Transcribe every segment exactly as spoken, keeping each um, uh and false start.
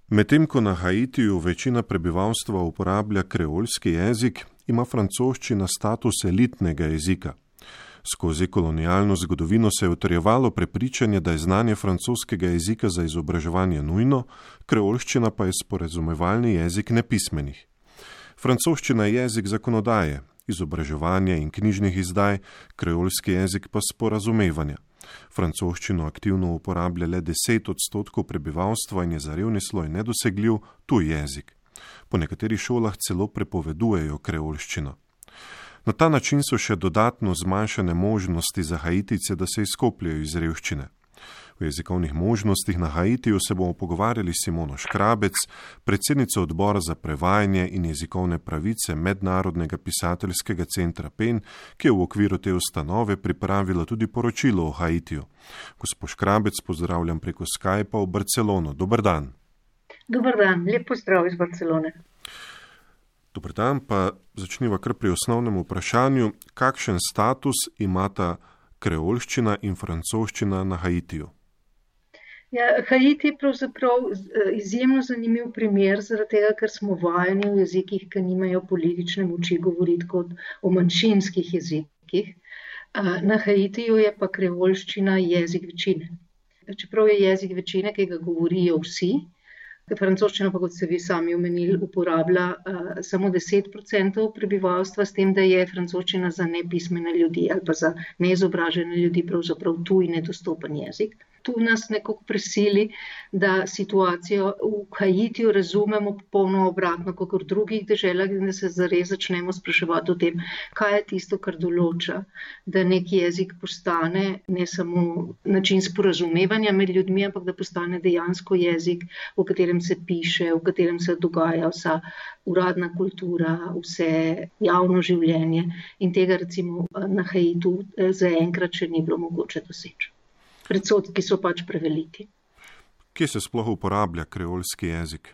Medtem ko na Haitiju večina prebivalstva uporablja kreolski jezik, ima francoščina status elitnega jezika. Skozi kolonialno zgodovino se je utrjevalo prepričanje, da je znanje francoskega jezika za izobraževanje nujno, kreolščina pa je sporazumevalni jezik nepismenih. Francoščina je jezik zakonodaje, izobraževanja in knjižnih izdaj, kreolski jezik pa sporazumevanja. Francoščino aktivno uporablja le deset odstotkov prebivalstva in je za revni sloj nedosegljiv tuj jezik. Po nekaterih šolah celo prepovedujejo kreolščino. Na ta način so še dodatno zmanjšane možnosti za Haitijce, da se izkopljajo iz revščine. V jezikovnih možnostih na Haitiju se bomo pogovarjali s Simono Škrabec, predsednico odbora za prevajanje in jezikovne pravice Mednarodnega pisateljskega centra P E N, ki je v okviru te ustanove pripravila tudi poročilo o Haitiju. Gospod Škrabec, pozdravljam preko Skypa v Barcelono. Dober dan. Dober dan, lep pozdrav iz Barcelone. Dober dan, pa začniva kar pri osnovnem vprašanju. Kakšen status imata kreolščina in francoščina na Haitiju? Ja, Haiti je pravzaprav izjemno zanimiv primer, zaradi tega, ker smo vajeni v jezikih, ki nimajo politične moči govoriti kot o manjšinskih jezikih. Na Haitiju je pa kreolščina jezik večine. Čeprav je jezik večine, ki ga govorijo vsi, francoščina pa, kot ste vi sami omenili, uporablja uh, samo deset procentov prebivalstva, s tem, da je francoščina za nepismene ljudi ali pa za neizobražene ljudi pravzaprav tuj nedostopen jezik. Tu nas nekako prisili, da situacijo v Haitiju razumemo popolno obratno, kot v drugih deželah, in da se zares začnemo spraševati o tem, kaj je tisto, kar določa, da nek jezik postane ne samo način sporazumevanja med ljudmi, ampak da postane dejansko jezik, v katerem se piše, v katerem se dogaja vsa uradna kultura, vse javno življenje, in tega recimo na Haitu zaenkrat še ni bilo mogoče doseči. Predsodki so pač preveliki. Kje se sploh uporablja kreolski jezik?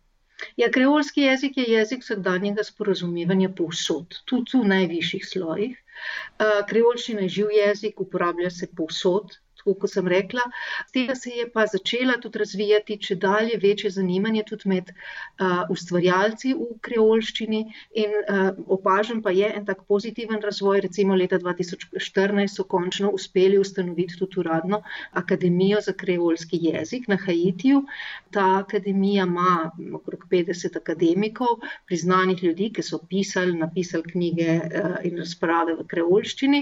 Ja, kreolski jezik je jezik vsakdanjega sporazumevanja povsod, tudi v najvišjih slojih. Kreolščina je živ jezik, uporablja se povsod, tako kot sem rekla. Z tega se je pa začela tudi razvijati čedalje večje zanimanje tudi med uh, ustvarjalci v kreolščini in uh, opažen pa je en tak pozitiven razvoj. Recimo leta dva tisoč štirinajst so končno uspeli ustanoviti tudi uradno akademijo za kreolski jezik na Haitiju. Ta akademija ima okrog petdeset akademikov, priznanih ljudi, ki so pisali, napisali knjige uh, in razprave v kreolščini.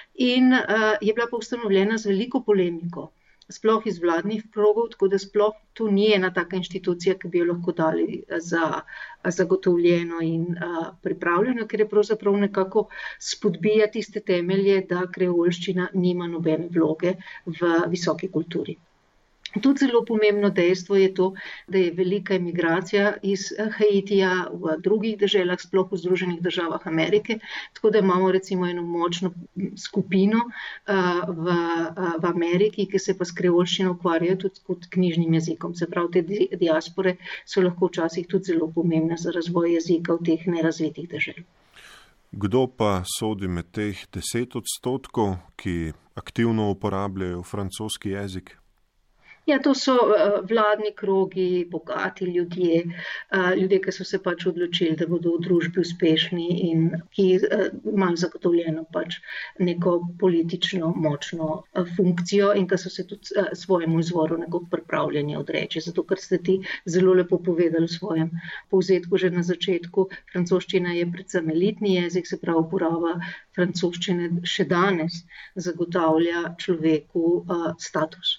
In uh, je bila pa ustanovljena z veliko polemiko, sploh iz vladnih krogov, tako da sploh tu ni ena taka inštitucija, ki bi jo lahko dali za zagotovljeno in uh, pripravljeno, ker je pravzaprav nekako spodbija tiste temelje, da kreolščina nima nobene vloge v visoki kulturi. Tudi zelo pomembno dejstvo je to, da je velika emigracija iz Haitija v drugih deželah, sploh v Združenih državah Amerike, tako da imamo recimo eno močno skupino uh, v, uh, v Ameriki, ki se pa s kreolščino ukvarjajo tudi kot knjižnim jezikom. Se pravi, te diaspore so lahko včasih tudi zelo pomembne za razvoj jezika v teh nerazvitih deželah. Kdo pa sodi med teh deset odstotkov, ki aktivno uporabljajo francoski jezik? Ja, to so vladni krogi, bogati ljudje, ljudje, ki so se pač odločili, da bodo v družbi uspešni in ki imajo zagotovljeno pač neko politično močno funkcijo in ki so se tudi svojemu izvoru nekako pripravljeni odreči. Zato, ker ste ti zelo lepo povedali v svojem povzetku že na začetku, francoščina je predvsem elitni jezik, se pravi uporaba francoščine še danes zagotavlja človeku status.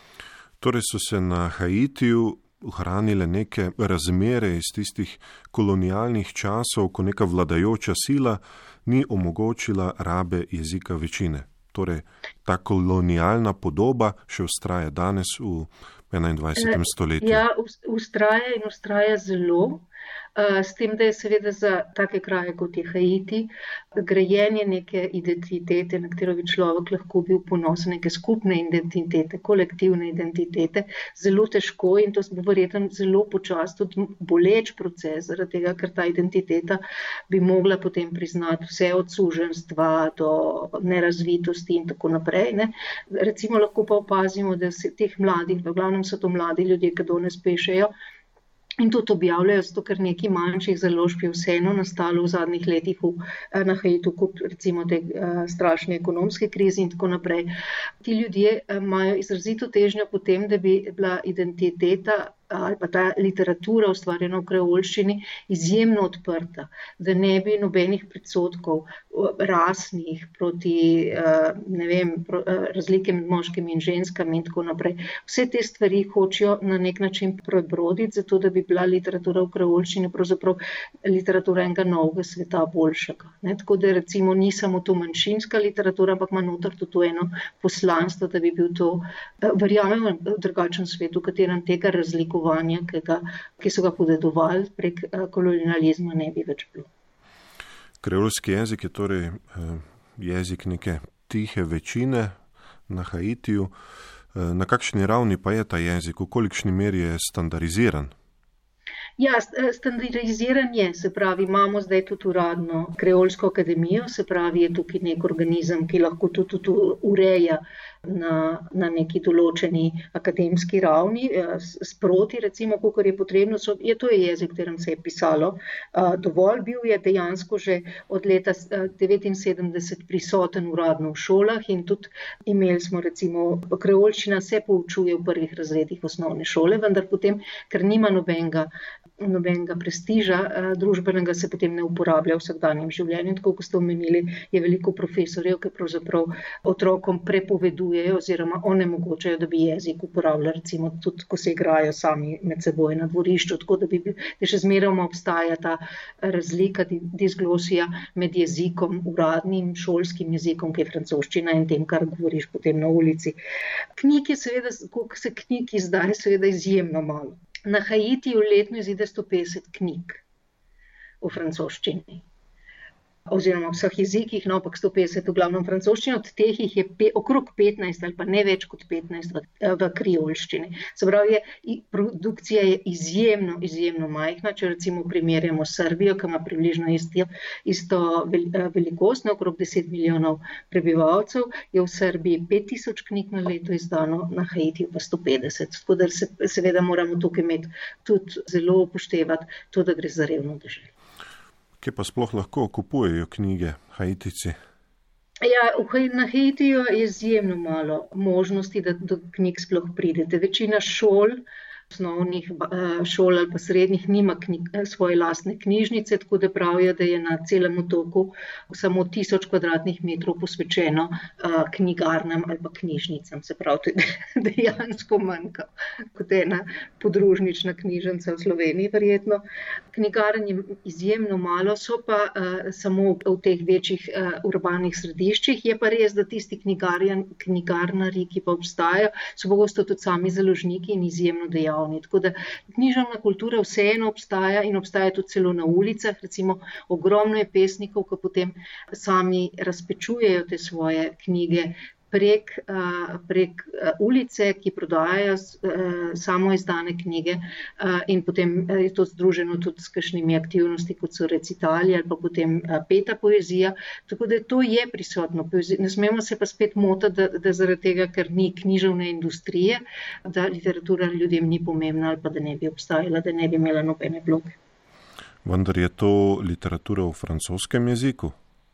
Torej so se na Haitiju ohranile neke razmere iz tistih kolonialnih časov, ko neka vladajoča sila ni omogočila rabe jezika večine. Torej, ta kolonialna podoba še vztraja danes v enaindvajsetem stoletju. Ja, vztraja in vztraja zelo. S tem, da je seveda za take kraje, kot je Haiti, grajenje neke identitete, na katero bi človek lahko bil ponosen, neke skupne identitete, kolektivne identitete, zelo težko in to bo verjetno zelo počas, tudi boleč proces, zaradi tega, ker ta identiteta bi mogla potem priznati vse od suženjstva do nerazvitosti in tako naprej. Ne. Recimo lahko pa opazimo, da se teh mladih, v glavnem so to mladi ljudje, ki danes pešejo, In tudi objavljajo, zato ker nekaj manjših založb je vseeno nastalo v zadnjih letih v, na Haitu, kot recimo te uh, strašne ekonomske krize in tako naprej. Ti ljudje imajo izrazito težnjo po tem, da bi bila identiteta ali pa ta literatura ustvarjena v kreolščini izjemno odprta, da ne bi nobenih predsodkov rasnih proti, ne vem, razlike med moškimi in ženskami in tako naprej. Vse te stvari hočejo na nek način prebroditi, zato da bi bila literatura v kreolščini pravzaprav literatura enega novega sveta boljšega. Ne? Tako da recimo ni samo to manjšinska literatura, ampak ima noter tudi eno poslanstvo, da bi bil to, verjamem, v drugačen svet, v katerem tega razlikovanja, ki, ga, ki so ga podedovali prek kolonializma, ne bi več bilo. Kreolski jezik je torej jezik neke tihe večine na Haitiju. Na kakšni ravni pa je ta jezik, v kolikšni meri je standardiziran? Ja, standardiziran je, se pravi, imamo zdaj tudi uradno kreolsko akademijo, se pravi, je tukaj nek organizem, ki lahko tudi, tudi ureja na, na neki določeni akademski ravni, sproti recimo, kolikor je potrebno, so, je to je jezik, v katerem se je pisalo. Dovolj bil je dejansko že od leta devetinsedemdeset prisoten uradno v šolah in tudi imeli smo recimo, kreolščina se poučuje v prvih razredih osnovne šole, vendar potem, ker nima nobenega nobenega prestiža družbenega, se potem ne uporablja v vsakdanjem življenju. Tako, kot ste omenili, je veliko profesorjev, ki pravzaprav otrokom prepovedujejo oziroma onemogočajo, da bi jezik uporabljali, recimo tudi, ko se igrajo sami med seboj na dvorišču, tako da bi da še zmeroma obstaja ta razlika, disglosija med jezikom, uradnim, šolskim jezikom, ki je francoščina in tem, kar govoriš potem na ulici. Knjig je seveda, koliko se knjig izdaje, seveda izjemno malo. Na Haitiju letno izide sto petdeset knjig v francoščini. Oziroma v vseh jezikih, no, ampak sto petdeset v glavnem francoščini, od teh jih je pe, okrog petnajst ali pa ne več kot petnajst v, v kriolščini. Se pravi, je, produkcija je izjemno, izjemno majhna, če recimo primerjamo Srbijo, ki ima približno isto, isto velikost, ne, okrog deset milijonov prebivalcev, je v Srbiji pet tisoč knjig na leto izdano, na Haitiju pa sto petdeset. Tako da se, seveda moramo tukaj imeti tudi zelo upoštevati to, da gre za revno deželo. Kje pa sploh lahko kupujejo knjige Haitici? Ja, na Haitiju je izjemno malo možnosti, da do knjig sploh pridete. Večina šol, osnovnih šol ali pa srednjih nima knjig, svoje lastne knjižnice, tako da pravijo, da je na celem otoku samo tisoč kvadratnih metrov posvečeno uh, knjigarnam ali pa knjižnicam. Se pravi, dejansko manjka kot ena podružnična knjižnica v Sloveniji, verjetno. Knjigarn je izjemno malo, so pa uh, samo v teh večjih uh, urbanih središčih. Je pa res, da tisti knjigarnari, ki pa obstajajo, so pogosto tudi sami založniki in izjemno dejavni. Tako da književna kultura vseeno obstaja in obstaja tudi celo na ulicah. Recimo ogromno je pesnikov, ki potem sami razpečujejo te svoje knjige prek, prek ulice, ki prodajajo samo izdane knjige in potem je to združeno tudi s kakšnimi aktivnosti, kot so recitali ali pa potem peta poezija. Tako da to je prisotno. Ne smemo se pa spet motiti, da, da zaradi tega, ker ni književne industrije, da literatura ljudem ni pomembna ali pa da ne bi obstajala, da ne bi imela nobene vloge. Vendar je to literatura v francoskem jeziku?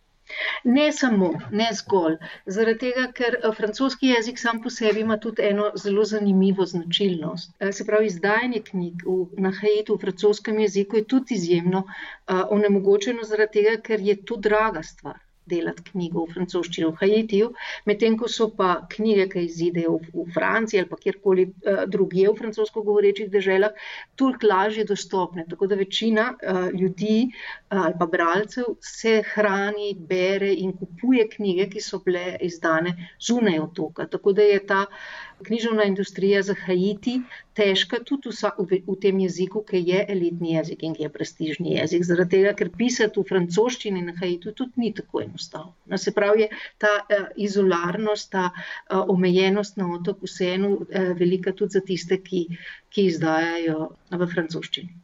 Ne samo, ne zgolj. Zaradi tega, ker francoski jezik sam po sebi ima tudi eno zelo zanimivo značilnost. Se pravi, izdajanje knjig v, na Haitu v francoskem jeziku je tudi izjemno uh, onemogočeno zaradi tega, ker je to draga stvar delati knjigo v francoščini v Haitiju, medtem ko so pa knjige, ki izidejo v, v Franciji ali pa kjerkoli uh, drugje v francosko govorečih deželah, toliko lažje dostopne. Tako da večina uh, ljudi uh, ali pa bralcev se hrani, bere in kupuje knjige, ki so bile izdane zunaj otoka. Tako da je ta književna industrija za Haiti težka tudi v, v tem jeziku, ki je elitni jezik in ki je prestižni jezik. Zaradi tega, ker pisati v francoščini na Haitu tudi ni tako enostavno. No, se pravi, ta uh, izolarnost, ta uh, omejenost na otok vseeno uh, velika tudi za tiste, ki, ki izdajajo v francoščini.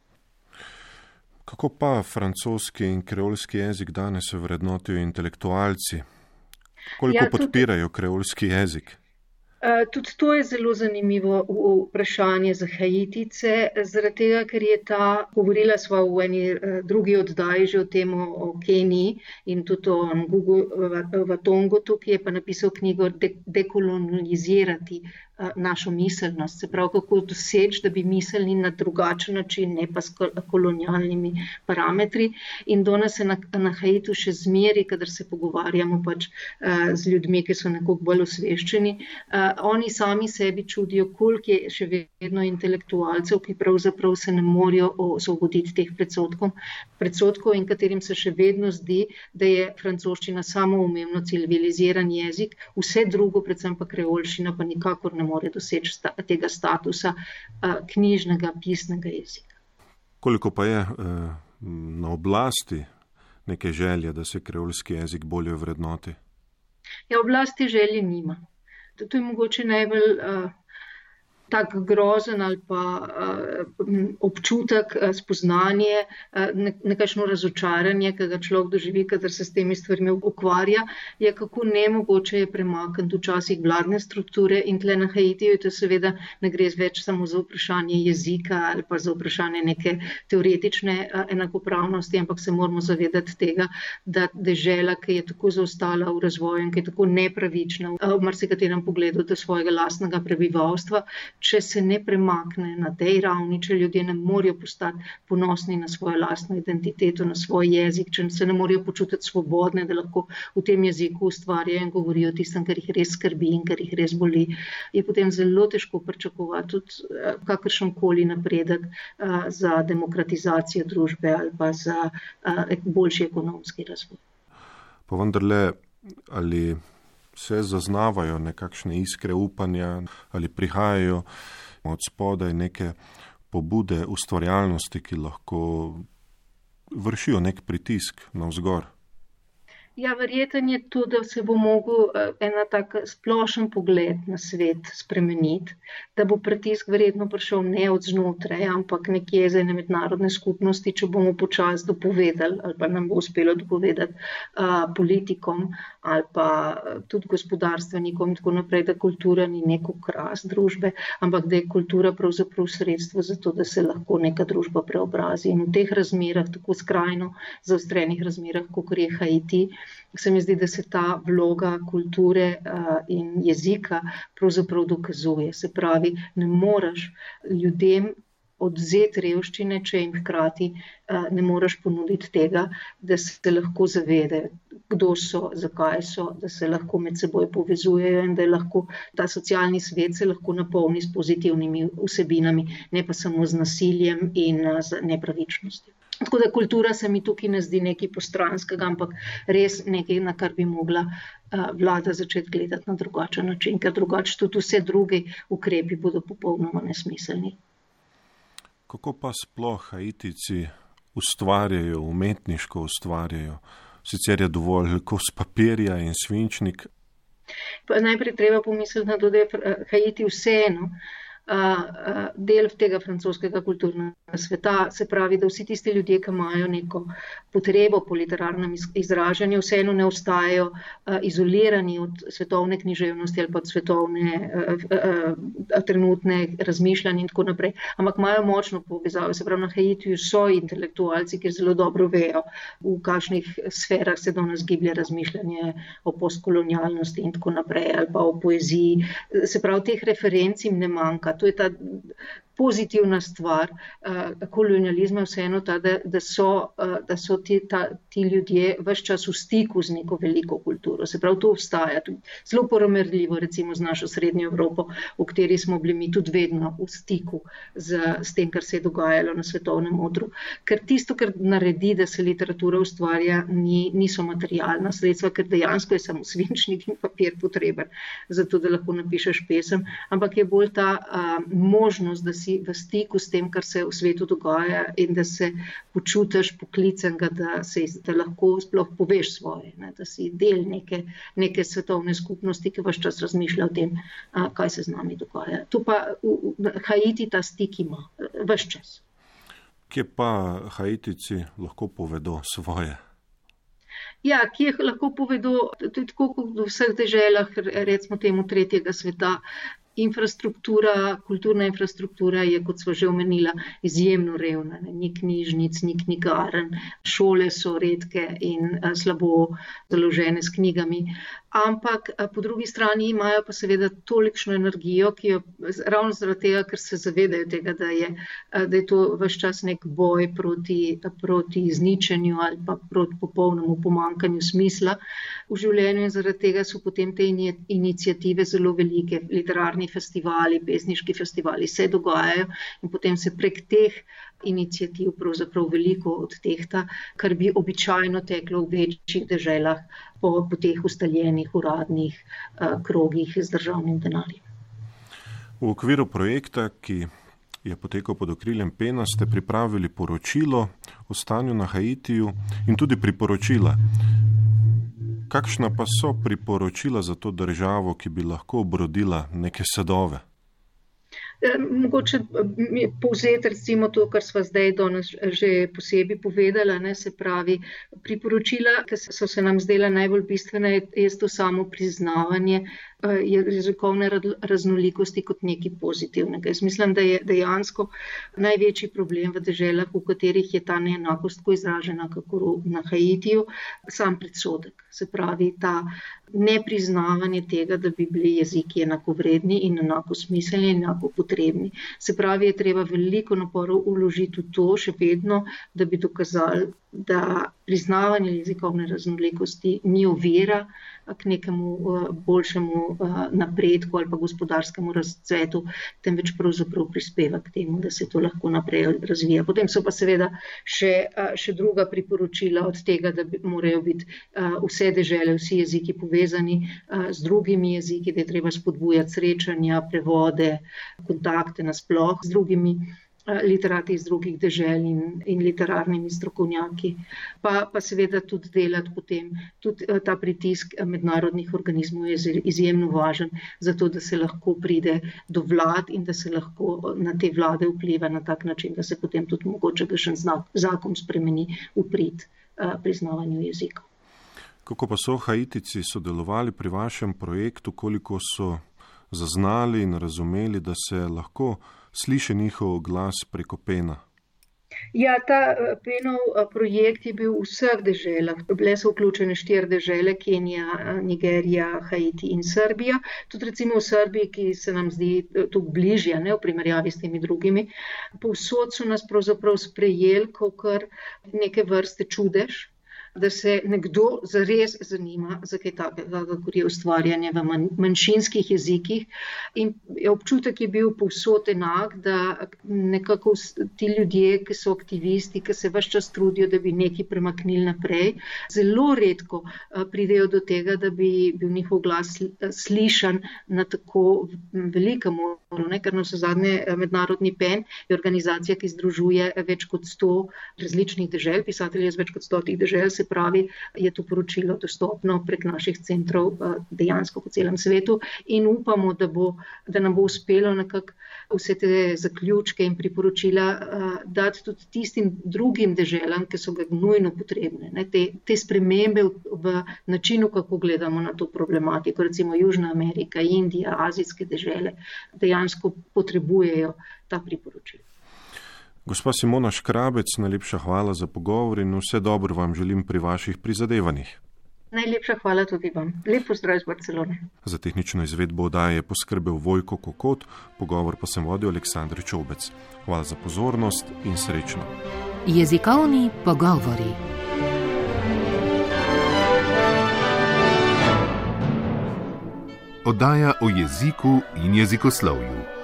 Kako pa francoski in kreolski jezik danes vrednotijo intelektualci? Koliko ja, tudi... podpirajo kreolski jezik? Uh, tudi to je zelo zanimivo vprašanje za Haitice, zaradi tega, ker je ta, govorila sva v eni uh, drugi oddaji že o tem o Keniji in tudi o Ngugu Vatongotu, ki je pa napisal knjigo de- Dekolonizirati uh, našo miselnost, se pravi, kako doseči, da bi mislili na drugačen način, ne pa s kolonialnimi parametri. In danes se na, na Haitu še zmeri, kadar se pogovarjamo pač uh, z ljudmi, ki so nekoliko bolj osveščeni, uh, oni sami sebi čudijo, koliko je še vedno intelektualcev, ki pravzaprav se ne morejo osvoboditi teh predsodkov, predsodkov in katerim se še vedno zdi, da je francoščina samoumevno civiliziran jezik, vse drugo, predvsem pa kreolščina, pa nikakor ne more doseči sta, tega statusa uh, knjižnega, pisnega jezika. Koliko pa je uh, na oblasti neke želje, da se kreolski jezik bolje vrednoti? Ja, oblasti želje nima. To je mogoče najbolj uh, tak grozen ali pa uh, občutek, uh, spoznanje, uh, ne, nekakšno razočaranje, ki ga človek doživi, kadar se s temi stvarmi ukvarja, je kako nemogoče je premakniti včasih vladne strukture in tle na Haitiju to seveda ne gre več samo za vprašanje jezika ali pa za vprašanje neke teoretične uh, enakopravnosti, ampak se moramo zavedati tega, da dežela, ki je tako zaostala v razvoju in ki je tako nepravična uh, v marsikaterem pogledu do svojega lastnega prebivalstva, če se ne premakne na tej ravni, če ljudje ne morejo postati ponosni na svojo lastno identiteto, na svoj jezik, če se ne morejo počutiti svobodne, da lahko v tem jeziku ustvarjajo in govorijo o tistem, kar jih res skrbi in kar jih res boli, je potem zelo težko pričakovati tudi kakršenkoli napredek uh, za demokratizacijo družbe ali pa za uh, boljši ekonomski razvoj. Pa vendarle, ali se zaznavajo nekakšne iskre upanja ali prihajajo od spodaj neke pobude ustvarjalnosti, ki lahko vršijo nek pritisk navzgor? Ja, verjeten je to, da se bo mogel ena tak splošen pogled na svet spremeniti, da bo pritisk verjetno prišel ne od znotraj, ampak nekje iz ene mednarodne skupnosti, če bomo počasi dopovedali ali pa nam bo uspelo dopovedati uh, politikom ali pa tudi gospodarstvenikom in tako naprej, da kultura ni nek okras družbe, ampak da je kultura pravzaprav sredstvo za to, da se lahko neka družba preobrazi. In v teh razmerah, tako skrajno zaostrenih razmerah, kot je Haiti, se mi zdi, da se ta vloga kulture uh, in jezika pravzaprav dokazuje. Se pravi, ne moreš ljudem odvzeti revščine, če jim hkrati uh, ne moreš ponuditi tega, da se lahko zavedajo, kdo so, zakaj so, da se lahko med seboj povezujejo in da je lahko ta socialni svet se lahko napolni s pozitivnimi vsebinami, ne pa samo z nasiljem in uh, z nepravičnostjo. Tako da kultura se mi tukaj ne zdi nekaj postranskega, ampak res nekaj, na kar bi mogla uh, vlada začeti gledati na drugačen način, ker drugače tudi vse druge ukrepi bodo popolnoma nesmiselni. Kako pa sploh Haitici ustvarjajo, umetniško ustvarjajo? Sicer je dovolj kos papirja in svinčnik. Pa najprej treba pomisliti na to, da je Haiti vseeno Uh, uh, del tega francoskega kulturnega sveta, se pravi, da vsi tisti ljudje, ki imajo neko potrebo po literarnem izražanju, vseeno ne ostajajo uh, izolirani od svetovne književnosti ali pa od svetovne uh, uh, trenutne razmišljanja in tako naprej, ampak imajo močno povezavo. Se pravi, na Haitiju so intelektualci, ki zelo dobro vejo, v kakšnih sferah se danes giblje razmišljanje o postkolonialnosti in tako naprej, ali pa o poeziji. Se pravi, teh referenc jim ne manjka. To je ta pozitivna stvar uh, kolonializma, vseeno ta, da, da so, uh, da so ti, ta, ti ljudje ves čas v stiku z neko veliko kulturo. Se pravi, to obstaja. Zelo poramerljivo recimo z našo Srednjo Evropo, v kateri smo bili mi tudi vedno v stiku z, z tem, kar se je dogajalo na svetovnem odru. Ker tisto, kar naredi, da se literatura ustvarja, ni, niso materialna sredstva, ker dejansko je samo svinčnik in papir potreben, zato da lahko napišeš pesem, ampak je bolj ta uh, možnost, da si v stiku s tem, kar se v svetu dogaja in da se počutiš poklicenega, da, se, da lahko sploh poveš svoje, ne, da si del neke, neke svetovne skupnosti, ki ves čas razmišlja o tem, a, kaj se z nami dogaja. Tu pa v, v Haiti ta stik ima ves čas. Kje pa Haitici lahko povedo svoje? Ja, ki jih lahko povedo, tudi tako kot v vseh deželah, recimo temu tretjega sveta, infrastruktura, kulturna infrastruktura je, kot smo že omenila, izjemno revna. Ni knjižnic, ni knjigarn, šole so redke in slabo založene s knjigami. Ampak po drugi strani imajo pa seveda tolikšno energijo, ki jo ravno zaradi tega, ker se zavedajo tega, da je, da je to ves čas nek boj proti, proti izničenju ali pa proti popolnemu pomanjkanju smisla v življenju, in zaradi tega so potem te iniciative zelo velike. Literarni festivali, pesniški festivali se dogajajo in potem se prek teh iniciativ pravzaprav veliko odtehta, kar bi običajno teklo v večjih deželah po, po teh ustaljenih uradnih uh, krogih z državnim denarjem. V okviru projekta, ki je potekal pod okriljem Pena, ste pripravili poročilo o stanju na Haitiju in tudi priporočila. Kakšna pa so priporočila za to državo, ki bi lahko obrodila neke sadove? Mogoče povzeti recimo to, kar sva zdaj danes že posebej povedala, ne, se pravi priporočila, ki so se nam zdela najbolj bistvena, je to samo priznavanje jezikovne raznolikosti kot nekaj pozitivnega. Jaz mislim, da je dejansko največji problem v deželah, v katerih je ta neenakost tako izražena, kako na Haitiju, sam predsodek. Se pravi, ta nepriznavanje tega, da bi bili jeziki enakovredni in enako smiselni in enako potrebni. Se pravi, je treba veliko naporov vložiti v to še vedno, da bi dokazali, da priznavanje jezikovne raznolikosti ni ovira k nekemu boljšemu napredku ali pa gospodarskemu razcvetu, temveč pravzaprav prispeva k temu, da se to lahko naprej razvija. Potem so pa seveda še, še druga priporočila od tega, da bi, morajo biti vse dežele, vsi jeziki povezani z drugimi jeziki, da je treba spodbujati srečanja, prevode, kontakte nasploh z drugimi literati iz drugih dežel in, in literarnimi strokovnjaki, pa, pa seveda tudi delati potem, tudi ta pritisk mednarodnih organizmov je izjemno važen, zato da se lahko pride do vlad in da se lahko na te vlade vpliva na tak način, da se potem tudi mogoče kakšen zakon spremeni v prid priznavanju jezikov. Kako pa so Haitici sodelovali pri vašem projektu, koliko so zaznali in razumeli, da se lahko sliši njihov glas preko Pena? Ja, ta Penov projekt je bil v vseh deželah. Bile so vključene štiri dežele, Kenija, Nigerija, Haiti in Srbija. Tudi recimo v Srbiji, ki se nam zdi tukaj bližja, ne, v primerjavi s temi drugimi. Povsod so nas pravzaprav sprejeli kot neke vrste čudež, da se nekdo zares zanima za kaj takega, kakor je ustvarjanje v manjšinskih jezikih. In občutek je bil povsod enak, da nekako ti ljudje, ki so aktivisti, ki se ves čas trudijo, da bi nekaj premaknili naprej, zelo redko pridejo do tega, da bi bil njihov glas slišan na tako velikem moru, ne? Ker na vse zadnje mednarodni Pen je organizacija, ki združuje več kot sto različnih dežel, pisatelje iz več kot stotih dežel. Se pravi, je to poročilo dostopno prek naših centrov dejansko po celem svetu in upamo, da, bo, da nam bo uspelo nekako vse te zaključke in priporočila dati tudi tistim drugim deželam, ki so ga nujno potrebne. Ne? Te, te spremembe v, v načinu, kako gledamo na to problematiko, recimo Južna Amerika, Indija, azijske dežele, dejansko potrebujejo ta priporočila. Gospa Simona Škrabec, najlepša hvala za pogovor in vse dobro vam želim pri vaših prizadevanjih. Najlepša hvala tudi vam. Lep pozdrav iz Barcelone. Za tehnično izvedbo oddaje je poskrbel Vojko Kokot, pogovor pa sem vodil Aleksandr Čobec. Hvala za pozornost in srečno. Jezikovni pogovori. Oddaja o jeziku in jezikoslovju.